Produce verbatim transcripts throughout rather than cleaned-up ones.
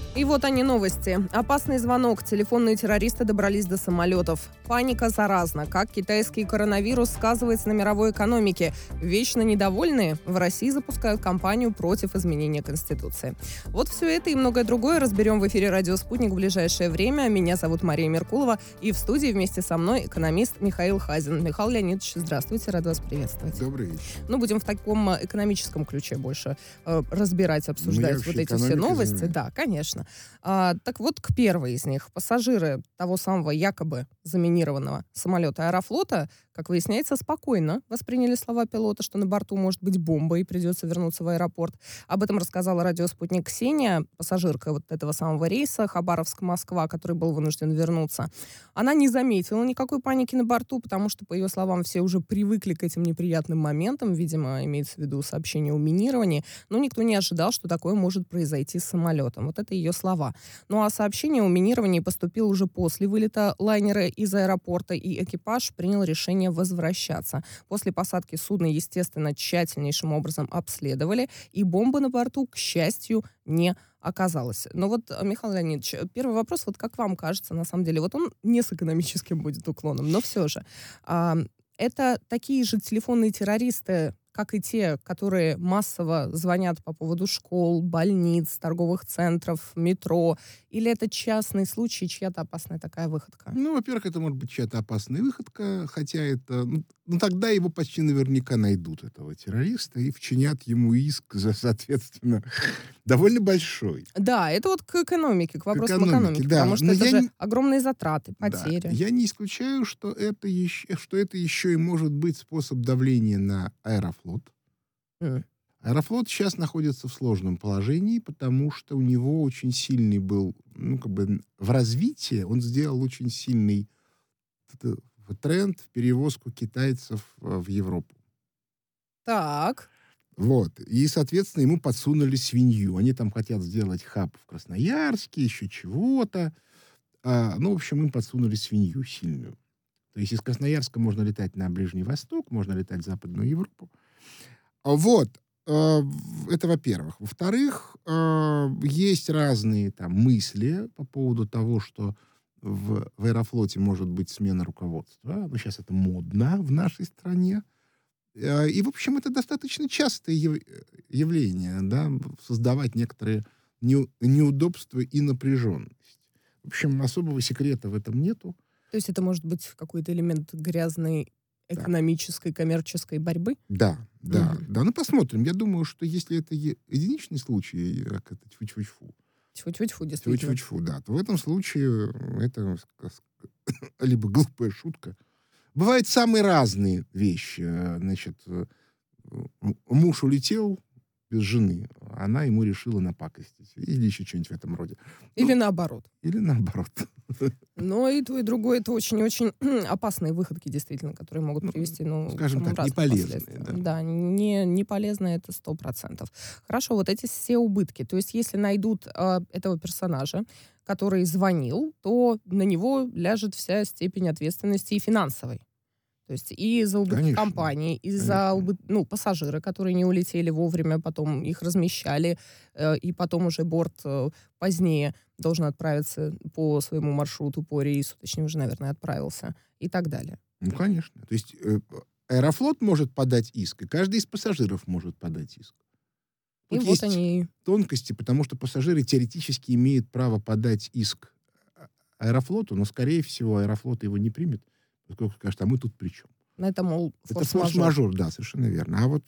И вот они новости. Опасный звонок. Телефонные террористы добрались до самолетов. Паника заразна. Как китайский коронавирус сказывается на мировой экономике. Вечно недовольные в России запускают кампанию против изменения Конституции. Вот все это и многое другое разберем в эфире «Радио Спутник» в ближайшее время. Меня зовут Мария Меркулова. И в студии вместе со мной экономист Михаил Хазин. Михаил Леонидович, здравствуйте. Рада вас приветствовать. Добрый вечер. Ну, будем в таком экономическом ключе больше э, разбирать, обсуждать вот эти все новости. Занимаюсь. Да, конечно. А, так вот, к первой из них. Пассажиры того самого якобы заминированного самолета Аэрофлота, как выясняется, спокойно восприняли слова пилота, что на борту может быть бомба и придется вернуться в аэропорт. Об этом рассказала радио «Спутник» Ксения, пассажирка вот этого самого рейса Хабаровск-Москва, который был вынужден вернуться. Она не заметила никакой паники на борту, потому что, по ее словам, все уже привыкли к этим неприятным моментам, видимо, имеется в виду сообщение о минировании, но никто не ожидал, что такое может произойти с самолетом. Вот это ее слова. Ну а сообщение о минировании поступило уже после вылета лайнера из аэропорта, и экипаж принял решение возвращаться. После посадки судна, естественно, тщательнейшим образом обследовали, и бомбы на борту, к счастью, не оказалось. Но вот, Михаил Леонидович, первый вопрос, вот как вам кажется, на самом деле, вот он не с экономическим будет уклоном, но все же. А, это такие же телефонные террористы, как и те, которые массово звонят по поводу школ, больниц, торговых центров, метро? Или это частный случай, чья-то опасная такая выходка? Ну, во-первых, это может быть чья-то опасная выходка, хотя это... Ну, ну, тогда его почти наверняка найдут, этого террориста, и вчинят ему иск за, соответственно, довольно большой. Да, это вот к экономике, к вопросам экономике, экономики, да. потому что Но это я же не- огромные затраты, Да. потери. Я не исключаю, что это, еще, что это еще и может быть способ давления на Аэрофлот. М. Аэрофлот сейчас находится в сложном положении, потому что у него очень сильный был, ну, как бы в развитии, он сделал очень сильный т- т- тренд в перевозку китайцев э, в Европу. Так. Вот. И, соответственно, ему подсунули свинью. Они там хотят сделать хаб в Красноярске, еще чего-то. А, ну, в общем, им подсунули свинью сильную. То есть из Красноярска можно летать на Ближний Восток, можно летать в Западную Европу. А Вот. э, в- Это во-первых. Во-вторых, э, есть разные там мысли по поводу того, что в, в Аэрофлоте может быть смена руководства. Ну, сейчас это модно в нашей стране. Э, И, в общем, это достаточно частое яв- явление, да, создавать некоторые неу- неудобства и напряженность. В общем, особого секрета в этом нету. То есть это может быть какой-то элемент грязной Да. экономической, коммерческой борьбы? Да, да, Мгм. да. Ну, посмотрим. Я думаю, что если это е- единичный случай, как это, тьфу-тьфу-тьфу, Тьфу-тьфу-тьфу, действительно. тьфу-тьфу-тьфу, да, то в этом случае э, это ска- ска- либо глупая шутка. Бывают самые разные вещи. Э, Значит, э, м- муж улетел без жены, она ему решила напакостить. Или еще что-нибудь в этом роде. Или Ну, наоборот. или наоборот. Но и то, и другое — это очень-очень опасные выходки, действительно, которые могут Ну, привести, ну, к скажем самым так, разным неполезные, последствиям. да. Да, не, не полезно это сто процентов. Хорошо, вот эти все убытки. То есть если найдут а, этого персонажа, который звонил, то на него ляжет вся степень ответственности и финансовой. То есть и за убытки Конечно, компании, и за конечно. убы- ну, пассажиры, которые не улетели вовремя, потом их размещали, э, и потом уже борт э, позднее должен отправиться по своему маршруту, по рейсу, точнее, уже, наверное, отправился, и так далее. Ну, конечно. То есть э, Аэрофлот может подать иск, и каждый из пассажиров может подать иск. И Тут вот есть они. тонкости, потому что пассажиры теоретически имеют право подать иск а- Аэрофлоту, но, скорее всего, Аэрофлот его не примет, поскольку скажет, а мы тут при чем? На это, мол, Это форс-мажор. форс-мажор, да, совершенно верно. А вот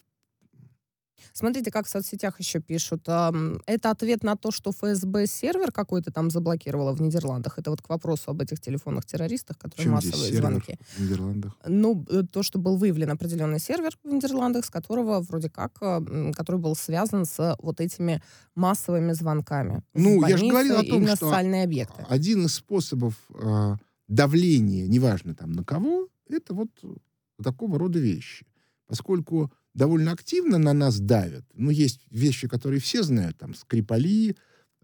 Смотрите, как в соцсетях еще пишут. ам, Это ответ на то, что эф эс бэ сервер какой-то там заблокировала в Нидерландах. Это вот к вопросу об этих телефонных террористах, в которые чем здесь массовые сервер звонки. в Нидерландах? Ну, э, то, что был выявлен определенный сервер в Нидерландах, с которого вроде как, э, м, который был связан с вот этими массовыми звонками в Ну, я же говорил больницы о и том, на что социальные объекты. один из способов э, давления, неважно там на кого, это вот такого рода вещи. Поскольку довольно активно на нас давят, ну, есть вещи, которые все знают, там, Скрипали,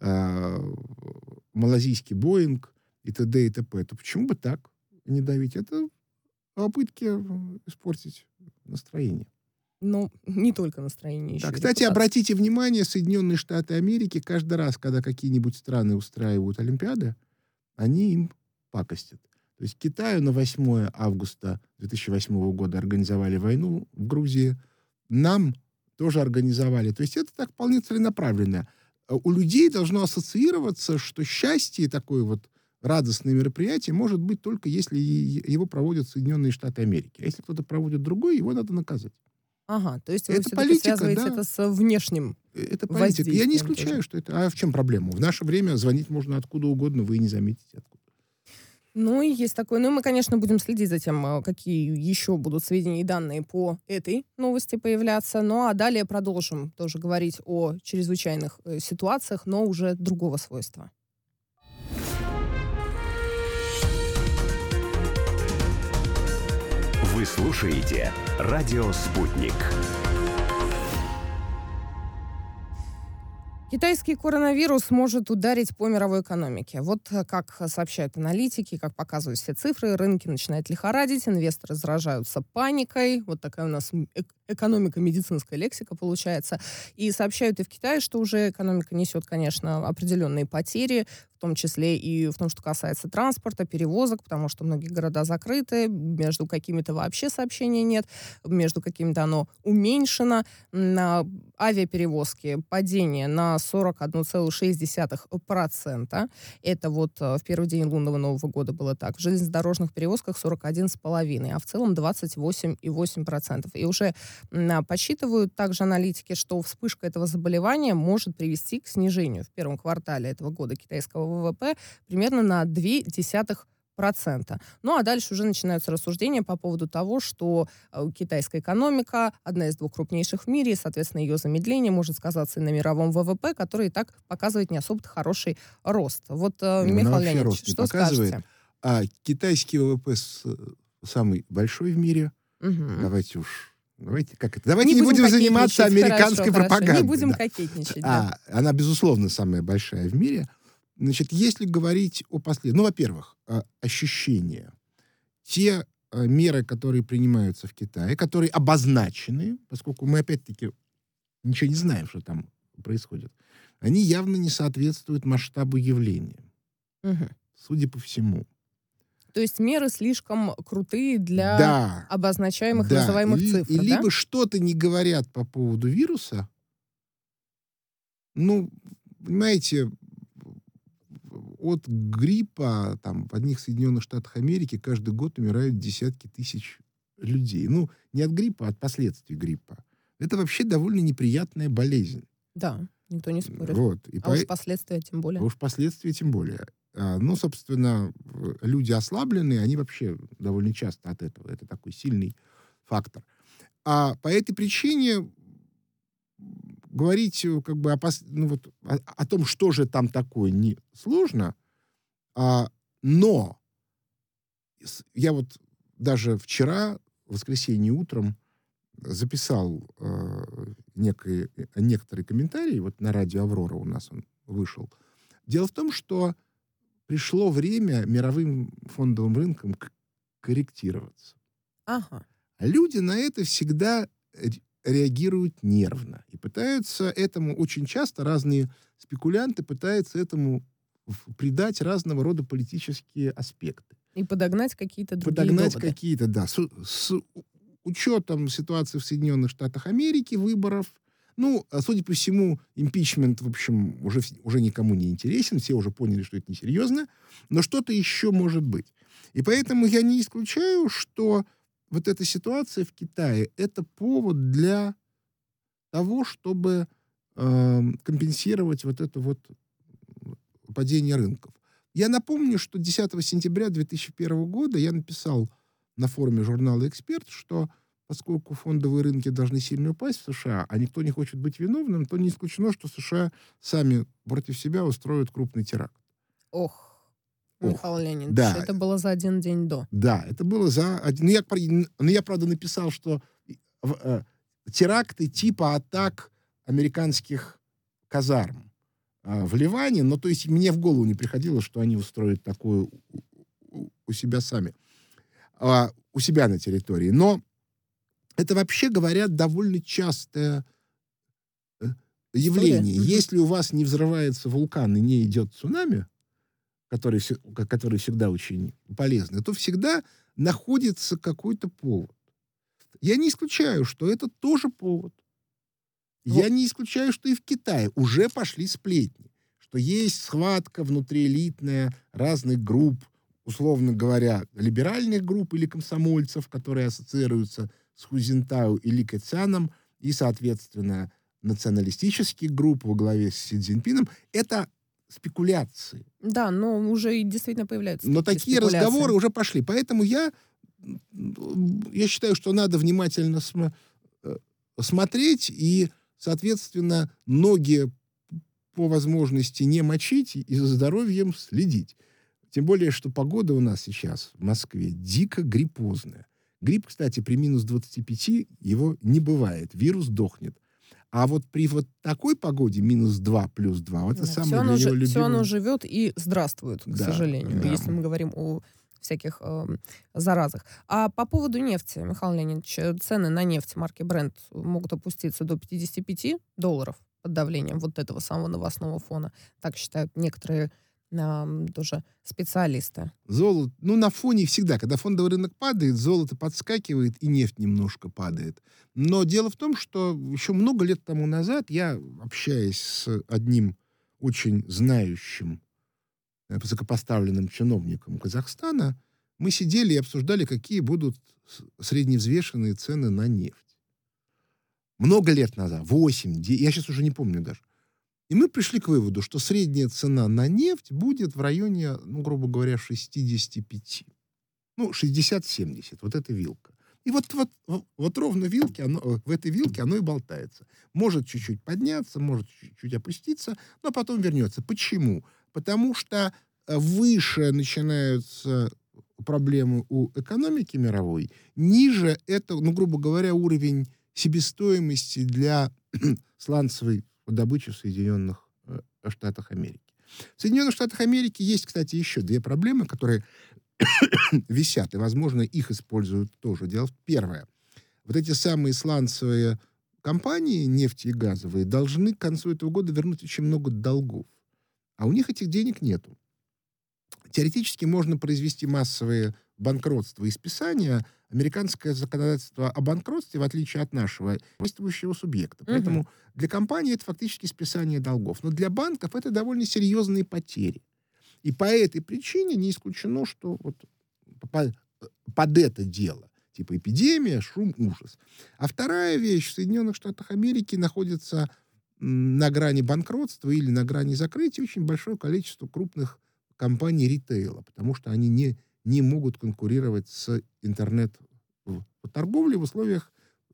э, малазийский Боинг и т.д. и т.п., то почему бы так не давить? Это попытки э, испортить настроение. Ну, не только настроение еще. Да, и кстати, репутация. обратите внимание, Соединенные Штаты Америки каждый раз, когда какие-нибудь страны устраивают Олимпиады, они им пакостят. То есть Китаю на восьмое августа две тысячи восьмого года организовали войну в Грузии. Нам тоже организовали. То есть это так вполне целенаправленно. А У людей должно ассоциироваться, что счастье, такое вот радостное мероприятие, может быть только если е- его проводят Соединенные Штаты Америки. А если кто-то проводит другой, его надо наказать. Ага, то есть вы Это все-таки политика, связываете да. это с внешним Это политика. Я не воздействием тоже. исключаю, что это... А в чем проблема? В наше время звонить можно откуда угодно, вы и не заметите откуда. Ну, и есть такое. Ну, и мы, конечно, будем следить за тем, а, какие еще будут сведения и данные по этой новости появляться. Ну, а далее продолжим тоже говорить о чрезвычайных э, ситуациях, но уже другого свойства. Вы слушаете «Радио Спутник». Китайский коронавирус может ударить по мировой экономике. Вот э, как сообщают аналитики, как показывают все цифры, рынки начинают лихорадить, инвесторы заражаются паникой. Вот такая у нас м, эк- экономика, медицинская лексика получается. И сообщают и в Китае, что уже экономика несет, конечно, определенные потери, в том числе и в том, что касается транспорта, перевозок, потому что многие города закрыты, между какими-то вообще сообщений нет, между какими-то оно уменьшено. На авиаперевозки падение на сорок одна целая шесть десятых процента. Это вот э, в первый день лунного Нового года было так. В железнодорожных перевозках сорок один целых пять десятых, а в целом двадцать восемь целых восемь десятых процента. И уже м, подсчитывают также аналитики, что вспышка этого заболевания может привести к снижению в первом квартале этого года китайского ВВП примерно на ноль целых две десятых процента. Ну а дальше уже начинаются рассуждения по поводу того, что э, китайская экономика одна из двух крупнейших в мире, и, соответственно, ее замедление может сказаться и на мировом ВВП, который и так показывает не особо хороший рост. Вот, э, Ну, она Михаил вообще Леонидович, рост не что показывает. скажете? А китайский ВВП с- самый большой в мире. Мгм. Давайте уж... Давайте, как это? Давайте Не не, будем будем заниматься кокетничать. американской Хорошо, хорошо. пропагандой. Не будем да. кокетничать, да. А, она, безусловно, самая большая в мире. Значит, если говорить о последствиях... Ну, во-первых, а, ощущения. Те а, меры, которые принимаются в Китае, которые обозначены, поскольку мы, опять-таки, ничего не знаем, что там происходит, они явно не соответствуют масштабу явления, Мгм. судя по всему. То есть меры слишком крутые для Да, обозначаемых, да. называемых И, цифр, и да? либо что-то не говорят по поводу вируса, ну, понимаете, от гриппа там в одних Соединенных Штатах Америки каждый год умирают десятки тысяч людей. Ну, не от гриппа, а от последствий гриппа. Это вообще довольно неприятная болезнь. Да, никто не спорит. Вот. И А уж по- последствия тем а более. уж последствия тем более. А, ну, собственно, в- люди ослабленные, они вообще довольно часто от этого. Это такой сильный фактор. А по этой причине говорить э, как бы о, пос- ну, вот, о, о том, что же там такое, не сложно. А, но с- я вот даже вчера, в воскресенье утром, записал э, некие, э, некоторые комментарии, вот на радио «Аврора» у нас он вышел. Дело в том, что пришло время мировым фондовым рынкам к- корректироваться. Ага. А люди на это всегда ре- реагируют нервно. И пытаются этому, очень часто разные спекулянты пытаются этому в- придать разного рода политические аспекты. И подогнать какие-то другие Подогнать доводы. какие-то, да, с, с учетом ситуации в Соединенных Штатах Америки, выборов. Ну, а судя по всему, импичмент, в общем, уже, вс- уже никому не интересен, все уже поняли, что это несерьезно, но что-то еще может быть. И поэтому я не исключаю, что вот эта ситуация в Китае — это повод для того, чтобы эм, компенсировать вот это вот падение рынков. Я напомню, что десятого сентября две тысячи первого года я написал на форуме журнала «Эксперт», что поскольку фондовые рынки должны сильно упасть в США, а никто не хочет быть виновным, то не исключено, что США сами против себя устроят крупный теракт. Ох, Ох, Михаил Леонидович, да. это было за один день до. Да, это было за один... Ну, я, про- ну, я, правда, написал, что в- э, теракты типа атак американских казарм э, в Ливане, но то есть мне в голову не приходило, что они устроят такое у, у- у себя сами, а, у себя на территории. Но это, вообще говоря, довольно частое явление. История. Если у вас не взрывается вулкан и не идет цунами, который, который всегда очень полезный, то всегда находится какой-то повод. Я не исключаю, что это тоже повод. Я не исключаю, что и в Китае уже пошли сплетни, что есть схватка внутриэлитная разных групп, условно говоря, либеральных групп или комсомольцев, которые ассоциируются с Хузинтау и Ли Кэцяном, и, соответственно, националистических групп во главе с Си Цзиньпином. Это спекуляции. Да, но уже и действительно появляются Но такие такие спекуляции. разговоры уже пошли. Поэтому я, я считаю, что надо внимательно см- смотреть и, соответственно, ноги по возможности не мочить и за здоровьем следить. Тем более, что погода у нас сейчас в Москве дико гриппозная. Грипп, кстати, при минус двадцати пяти его не бывает. Вирус дохнет. А вот при вот такой погоде, минус два, плюс два, вот это Да, самое все для оно, него же- любимое. все оно живет и здравствует, к Да, сожалению, да. если мы говорим о всяких э, заразах. А по поводу нефти, Михаил Леонидович, э, цены на нефть марки Brent могут опуститься до пятидесяти пяти долларов под давлением вот этого самого новостного фона. Так считают некоторые э, тоже специалисты. Золото, ну, на фоне всегда, когда фондовый рынок падает, золото подскакивает и нефть немножко падает. Но дело в том, что еще много лет тому назад я, общаясь с одним очень знающим, э, высокопоставленным чиновником Казахстана, мы сидели и обсуждали, какие будут с- средневзвешенные цены на нефть. Много лет назад, восемь, де- я сейчас уже не помню даже. И мы пришли к выводу, что средняя цена на нефть будет в районе, ну, грубо говоря, шестидесяти пяти. Ну, шестьдесят-семьдесят. Вот эта вилка. И вот, вот, вот, вот ровно вилки, оно, в этой вилке оно и болтается. Может чуть-чуть подняться, может чуть-чуть опуститься, но потом вернется. Почему? Потому что выше начинаются проблемы у экономики мировой, ниже это, ну, грубо говоря, уровень себестоимости для сланцевой добычи в Соединенных э, Штатах Америки. В Соединенных Штатах Америки есть, кстати, еще две проблемы, которые висят, и, возможно, их используют тоже. Дело в первое. Вот эти самые сланцевые компании, нефти и газовые, должны к концу этого года вернуть очень много долгов. А у них этих денег нету. Теоретически можно произвести массовые банкротства и списания. Американское законодательство о банкротстве, в отличие от нашего, действующего субъекта. Поэтому Мгм. для компании это фактически списание долгов. Но для банков это довольно серьезные потери. И по этой причине не исключено, что вот по- под это дело, типа эпидемия, шум, ужас. А вторая вещь, в Соединенных Штатах Америки находится м, на грани банкротства или на грани закрытия очень большое количество крупных компаний ритейла, потому что они не, не могут конкурировать с интернет-торговлей в условиях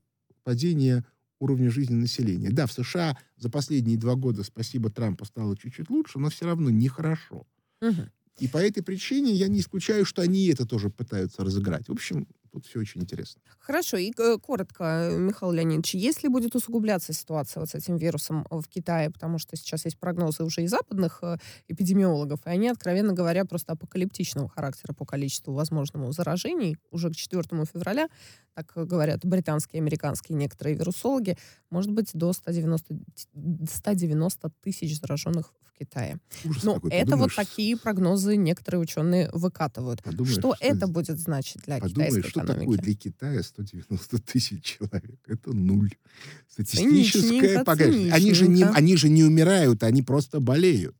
падения уровня жизни населения. Да, в США за последние два года, спасибо Трампу, стало чуть-чуть лучше, но все равно нехорошо. Мгм. И по этой причине я не исключаю, что они это тоже пытаются разыграть. В общем, тут все очень интересно. Хорошо, и э, коротко, Михаил Леонидович, если будет усугубляться ситуация вот с этим вирусом в Китае, потому что сейчас есть прогнозы уже и западных э, эпидемиологов, и они, откровенно говоря, просто апокалиптичного характера по количеству возможному заражений, уже к четвёртому февраля, так э, говорят британские, американские некоторые вирусологи, может быть до ста девяноста, ста девяноста тысяч зараженных в Китае. Ужас Но какой. это Подумаешь, вот такие прогнозы некоторые ученые выкатывают. подумаешь, Что что это это- будет значить для Подумай, китайской что экономики? такое для Китая сто девяносто тысяч человек? Это нуль. Циничненько, Статистическая погрешность. Они же, не, циничненько. они же не умирают, они просто болеют.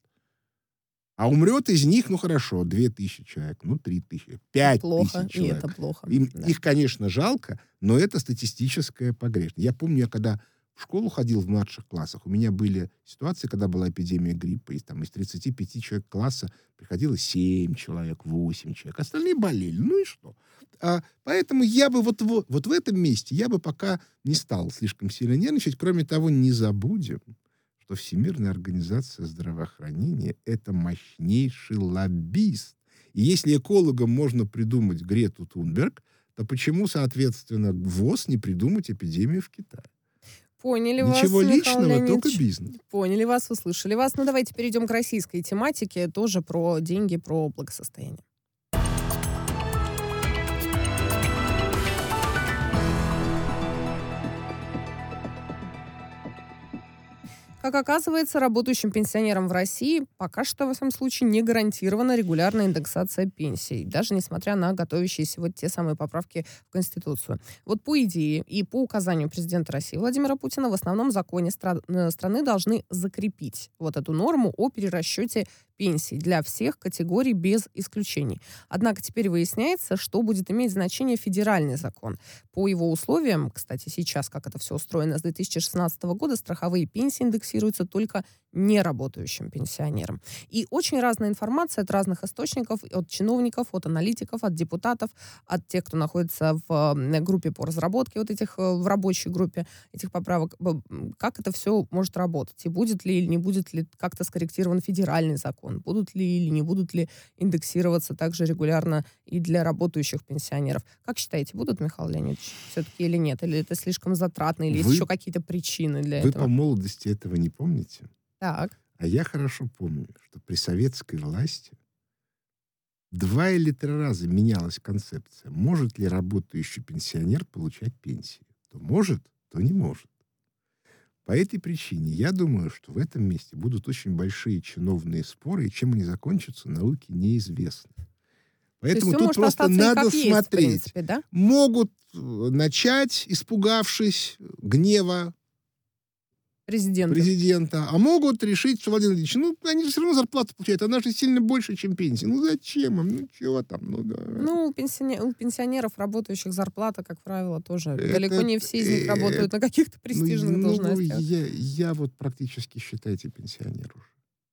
А умрет из них, ну хорошо, две тысячи человек, ну три тысячи, пять Плохо, тысяч и человек. это плохо. Им- да. Их, конечно, жалко, но это статистическая погрешность. Я помню, я когда в школу ходил в младших классах, у меня были ситуации, когда была эпидемия гриппа, и там из тридцати пяти человек класса приходило семь человек, восемь человек. Остальные болели. Ну и что? А, поэтому я бы вот, вот, вот в этом месте я бы пока не стал слишком сильно нервничать. Кроме того, не забудем, что Всемирная организация здравоохранения — это мощнейший лоббист. И если экологам можно придумать Грету Тунберг, то почему, соответственно, ВОЗ не придумать эпидемию в Китае? Поняли Ничего вас, Михаил личного, Леонидович. только бизнес. Поняли вас, услышали вас. Ну, давайте перейдем к российской тематике, тоже про деньги, про благосостояние. Как оказывается, работающим пенсионерам в России пока что, во всяком случае, не гарантирована регулярная индексация пенсий, даже несмотря на готовящиеся вот те самые поправки в Конституцию. Вот по идее и по указанию президента России Владимира Путина в основном законе стра- э, страны должны закрепить вот эту норму о перерасчете пенсий для всех категорий без исключений. Однако теперь выясняется, что будет иметь значение федеральный закон. По его условиям, кстати, сейчас, как это все устроено, с две тысячи шестнадцатого года страховые пенсии индексируются только неработающим пенсионерам. И очень разная информация от разных источников, от чиновников, от аналитиков, от депутатов, от тех, кто находится в э, группе по разработке вот этих, э, в рабочей группе этих поправок, б- как это все может работать, и будет ли или не будет ли как-то скорректирован федеральный закон, будут ли или не будут ли индексироваться также регулярно и для работающих пенсионеров. Как считаете, будут, Михаил Леонидович, все-таки или нет? Или это слишком затратно, или есть Вы- еще какие-то причины для Вы этого? по молодости этого не помните? Так. А я хорошо помню, что при советской власти два или три раза менялась концепция. Может ли работающий пенсионер получать пенсию? То может, то не может. По этой причине я думаю, что в этом месте будут очень большие чиновные споры, и чем они закончатся, науке неизвестно. Поэтому всё тут может просто остаться и надо как есть, в смотреть. принципе, да? Могут э, начать, испугавшись гнева Президента. президента, а могут решить, что Владимир Владимирович, ну, они же все равно зарплату получают, она же сильно больше, чем пенсия. Ну, зачем им? Ну, чего там? Ну, да. Ну, у, пенсионе- у пенсионеров, работающих, зарплата, как правило, тоже. Это- Далеко не все из них э, работают на каких-то престижных ну, должностях. Я, я вот практически, считайте, пенсионер уже.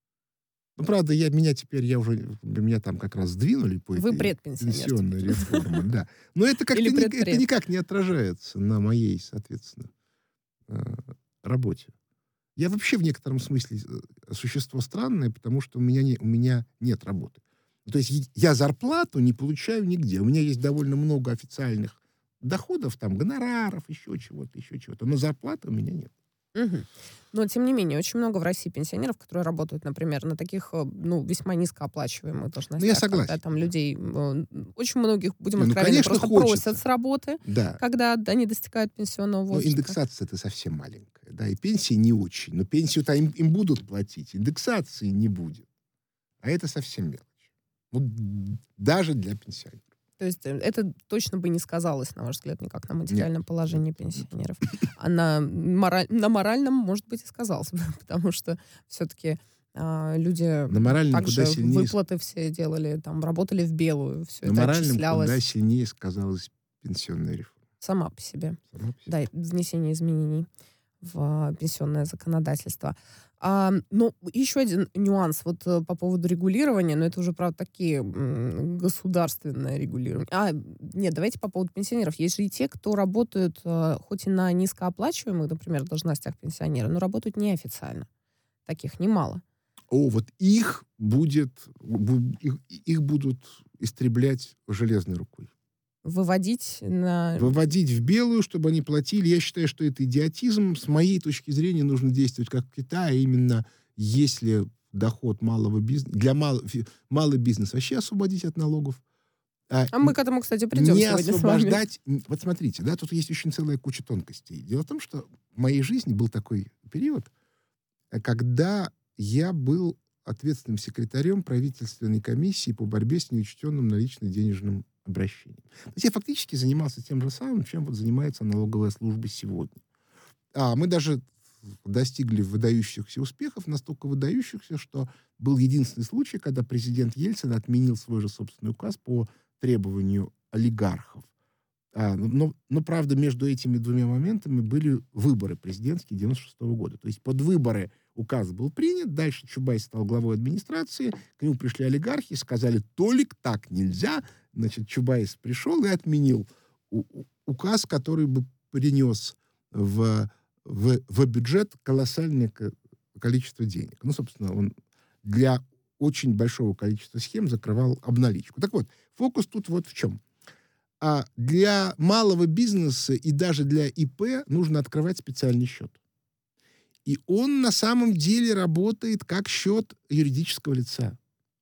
Ну, правда, я, меня теперь, я уже, меня там как раз сдвинули по Вы этой предпенсионер пенсионной теперь. реформе, да. Но это как-то Или ни- предпред. это никак не отражается на моей, соответственно, э, работе. Я вообще в некотором смысле э, существо странное, потому что у меня, не, у меня нет работы. То есть и- я зарплату не получаю нигде. У меня есть довольно много официальных доходов, там, гонораров, еще чего-то, еще чего-то. Но зарплаты у меня нет. Мгм. Но, тем не менее, очень много в России пенсионеров, которые работают, например, на таких, э, ну, весьма низкооплачиваемых должностях. Ну, я согласен, Когда там да. людей, э, очень многих, будем Не, ну, откровенны, конечно, просто хочется. просят с работы, Да. когда они достигают пенсионного Но возраста. индексация-то совсем маленькая. Да, и пенсии не очень. Но пенсию-то им, им будут платить. Индексации не будет. А это совсем мелочь. Вот даже для пенсионеров. То есть э, это точно бы не сказалось, на ваш взгляд, никак на материальном Нет, положении нет, нет. пенсионеров. А на, мораль- на моральном, может быть, и сказалось бы, потому что все-таки люди На моральном также куда сильнее... выплаты все делали, там, работали в белую, все На это моральном отчислялось куда сильнее сказалась пенсионная реформа. сама по себе. Сама по себе. Да, и внесение изменений в а, пенсионное законодательство. А, ну, еще один нюанс вот э, по поводу регулирования, но это уже, правда, такие м, государственное регулирование. А, нет, давайте по поводу пенсионеров. Есть же и те, кто работают, э, хоть и на низкооплачиваемых, например, должностях пенсионера, но работают неофициально. Таких немало. О, вот их будет... бу- Их, их будут истреблять железной рукой. Выводить на... Выводить в белую, чтобы они платили. Я считаю, что это идиотизм. С моей точки зрения нужно действовать как в Китае. Именно если доход малого бизнеса... Для мал, фи- малый бизнес вообще освободить от налогов. А, А мы к этому, кстати, придем не сегодня с вами. освобождать... н- Вот смотрите, да, тут есть очень целая куча тонкостей. Дело в том, что в моей жизни был такой период, э, когда я был ответственным секретарем правительственной комиссии по борьбе с неучтенным налично-денежным обращением. То есть я фактически занимался тем же самым, чем вот занимается налоговая служба сегодня. А мы даже достигли выдающихся успехов, настолько выдающихся, что был единственный случай, когда президент Ельцин отменил свой же собственный указ по требованию олигархов. А, но, но, правда, между этими двумя моментами были выборы президентские девяносто шестого года. То есть под выборы указ был принят, дальше Чубайс стал главой администрации, к нему пришли олигархи, сказали: «Толик, так нельзя». Значит, Чубайс пришел и отменил у- у- указ, который бы принес в, в, в бюджет колоссальное ко- количество денег. Ну, собственно, он для очень большого количества схем закрывал обналичку. Так вот, фокус тут вот в чем. А для малого бизнеса и даже для ИП нужно открывать специальный счет. И он на самом деле работает как счет юридического лица.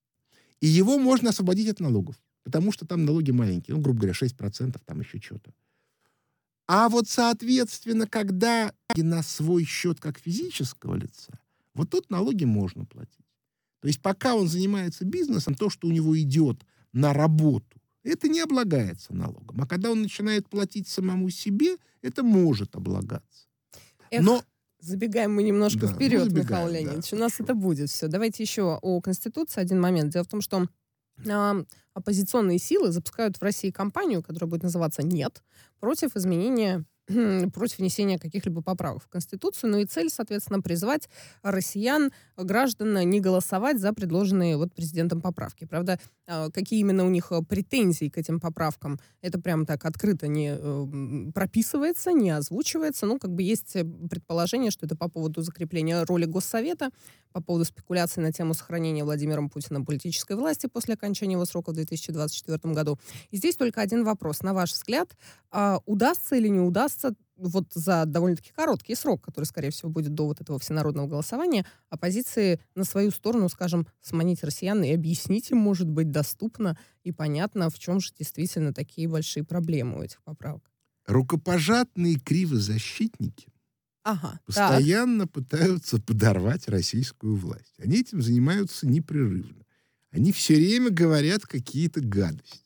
И его можно освободить от налогов, потому что там налоги маленькие, ну, грубо говоря, шесть процентов, там еще что-то. А вот, соответственно, когда на свой счет как физического лица, Вот тут налоги можно платить. То есть пока он занимается бизнесом, то, что у него идет на работу, это не облагается налогом. А когда он начинает платить самому себе, это может облагаться. Эх, Но забегаем мы немножко Да, вперед, ну, забегаем, Михаил да, Леонидович. У нас хорошо. это будет все. Давайте еще о Конституции один момент. Дело в том, что а, оппозиционные силы запускают в России кампанию, которая будет называться «Нет», против изменения, против внесения каких-либо поправок в Конституцию. Ну и цель, соответственно, призвать россиян, граждан не голосовать за предложенные вот президентом поправки. Правда, а, какие именно у них а, претензии к этим поправкам, это прям так открыто не э, прописывается, не озвучивается. Ну, как бы есть э, предположение, что это по поводу закрепления роли Госсовета, по поводу спекуляций на тему сохранения Владимиром Путиным политической власти после окончания его срока в две тысячи двадцать четвёртом году. И здесь только один вопрос. На ваш взгляд, а, удастся или не удастся вот за довольно-таки короткий срок, который, скорее всего, будет до вот этого всенародного голосования, оппозиции на свою сторону, скажем, сманить россиян и объяснить им, может быть, доступно и понятно, в чем же действительно такие большие проблемы у этих поправок? Рукопожатные кривозащитники Ага, так. постоянно пытаются подорвать российскую власть. Они этим занимаются непрерывно. Они все время говорят какие-то гадости.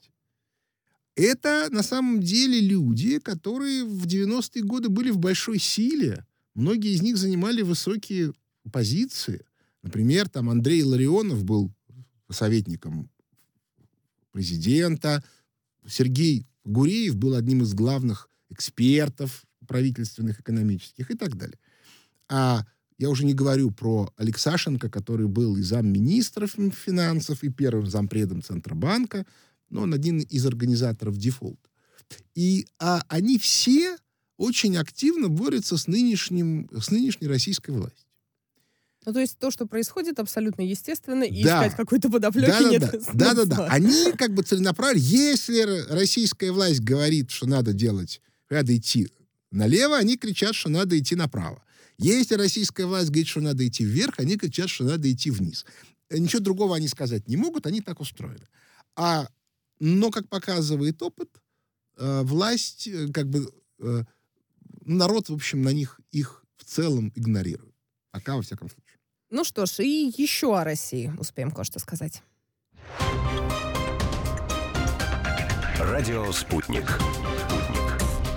Это на самом деле люди, которые в девяностые годы были в большой силе. Многие из них занимали высокие позиции. Например, там Андрей Ларионов был советником президента. Сергей Гуреев был одним из главных экспертов правительственных, экономических и так далее. А я уже не говорю про Алексашенко, который был и замминистра финансов, и первым зампредом Центробанка, но он один из организаторов дефолта. И а, они все очень активно борются с, нынешним, с нынешней российской властью. Ну, то есть то, что происходит, абсолютно естественно, и Да. искать какой-то подоплеки Да, да, нет да. смысла. Да, да, да. Они как бы целенаправленно, если российская власть говорит, что надо делать, надо идти налево, они кричат, что надо идти направо. Если российская власть говорит, что надо идти вверх, они кричат, что надо идти вниз. Ничего другого они сказать не могут, они так устроены. А, но, как показывает опыт, э, власть, э, как бы, э, народ, в общем, на них их в целом игнорирует. Пока, во всяком случае. Ну что ж, и еще о России успеем кое-что сказать. Радио «Спутник». Спутник.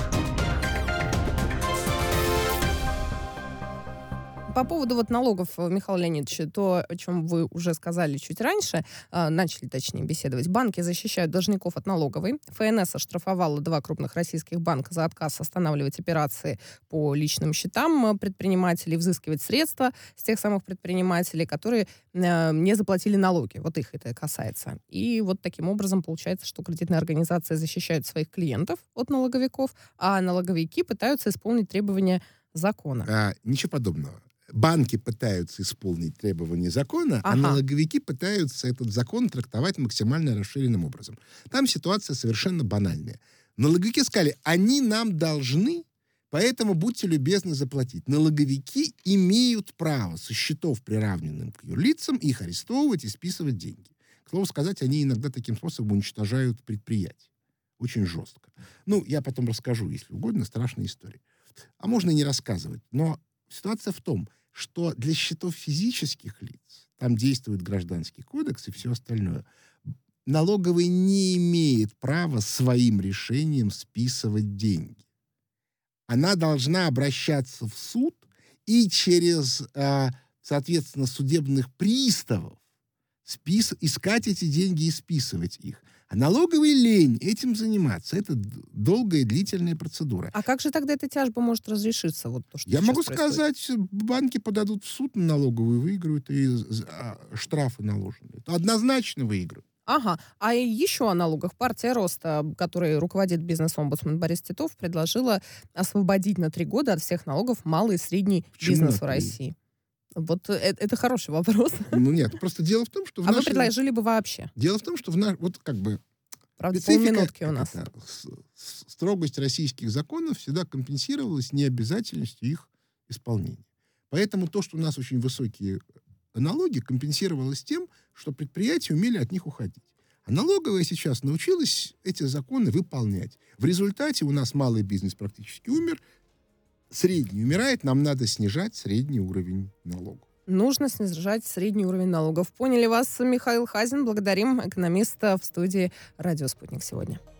По поводу вот налогов, Михаил Леонидович, то, о чем вы уже сказали чуть раньше, э, начали, точнее, беседовать. Банки защищают должников от налоговой. ФНС оштрафовала два крупных российских банка за отказ останавливать операции по личным счетам предпринимателей, взыскивать средства с тех самых предпринимателей, которые э, не заплатили налоги. Вот их это касается. И вот таким образом получается, что кредитные организации защищают своих клиентов от налоговиков, а налоговики пытаются исполнить требования закона. А, ничего подобного. Банки пытаются исполнить требования закона, Ага. а налоговики пытаются этот закон трактовать максимально расширенным образом. Там ситуация совершенно банальная. Налоговики сказали, они нам должны, поэтому будьте любезны заплатить. Налоговики имеют право со счетов, приравненным к юрлицам, их арестовывать и списывать деньги. К слову сказать, они иногда таким способом уничтожают предприятия. Очень жестко. Ну, я потом расскажу, если угодно, страшные истории. А можно и не рассказывать. Но ситуация в том, что для счетов физических лиц, там действует Гражданский кодекс и все остальное, налоговый не имеет права своим решением списывать деньги. Она должна обращаться в суд и через, э, соответственно, судебных приставов спис... искать эти деньги и списывать их. А налоговый лень этим заниматься. Это д- долгая и длительная процедура. А как же тогда эта тяжба может разрешиться? Вот то, что Я сейчас могу происходит? сказать, банки подадут в суд на налоговую, выиграют, и з- а, штрафы наложены. Однозначно выиграют. Ага. А и еще о налогах. Партия Роста, которой руководит бизнес-омбудсмен Борис Титов, предложила освободить на три года от всех налогов малый и средний Почему бизнес на в три? России. Вот э- это хороший вопрос. Ну нет, просто дело в том, что в А вы нашей... предложили бы вообще? Дело в том, что в наш... Вот как бы... Правда, специфика, полминутки у как нас. это, с- с- строгость российских законов всегда компенсировалась необязательностью их исполнения. Поэтому то, что у нас очень высокие налоги, компенсировалось тем, что предприятия умели от них уходить. А налоговая сейчас научилась эти законы выполнять. В результате у нас малый бизнес практически умер, средний умирает, нам надо снижать средний уровень налогов. нужно снижать средний уровень налогов. Поняли вас, Михаил Хазин. Благодарим экономиста в студии «Радио Спутник» сегодня.